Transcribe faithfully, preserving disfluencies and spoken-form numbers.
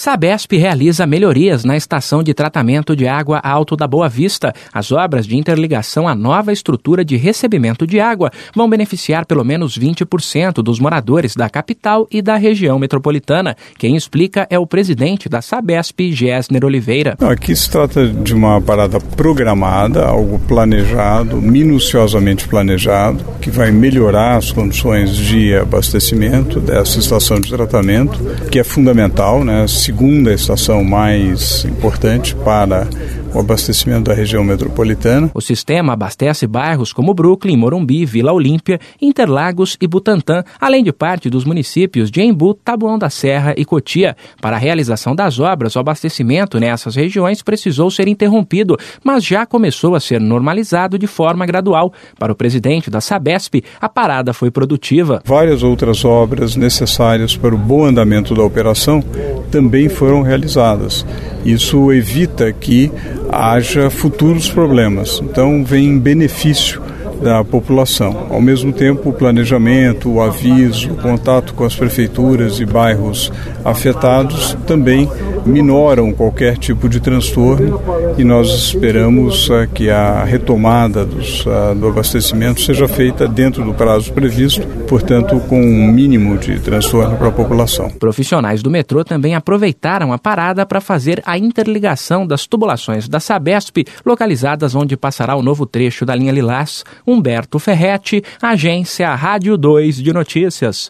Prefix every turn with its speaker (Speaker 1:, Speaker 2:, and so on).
Speaker 1: Sabesp realiza melhorias na estação de tratamento de água Alto da Boa Vista. As obras de interligação à nova estrutura de recebimento de água vão beneficiar pelo menos vinte por cento dos moradores da capital e da região metropolitana. Quem explica é o presidente da Sabesp, Gessner Oliveira.
Speaker 2: Aqui se trata de uma parada programada, algo planejado, minuciosamente planejado, que vai melhorar as condições de abastecimento dessa estação de tratamento, que é fundamental, né? A segunda estação mais importante para o abastecimento da região metropolitana.
Speaker 1: O sistema abastece bairros como Brooklyn, Morumbi, Vila Olímpia, Interlagos e Butantã, além de parte dos municípios de Embu, Taboão da Serra e Cotia. Para a realização das obras, o abastecimento nessas regiões precisou ser interrompido, mas já começou a ser normalizado de forma gradual. Para o presidente da Sabesp, a parada foi produtiva.
Speaker 2: Várias outras obras necessárias para o bom andamento da operação também foram realizadas. Isso evita que haja futuros problemas. Então, vem em benefício da população. Ao mesmo tempo, o planejamento, o aviso, o contato com as prefeituras e bairros afetados também minoram qualquer tipo de transtorno e nós esperamos uh, que a retomada dos, uh, do abastecimento seja feita dentro do prazo previsto, portanto, com um mínimo de transtorno para a população.
Speaker 1: Profissionais do metrô também aproveitaram a parada para fazer a interligação das tubulações da Sabesp, localizadas onde passará o novo trecho da linha Lilás. Humberto Ferretti, Agência Rádio dois de Notícias.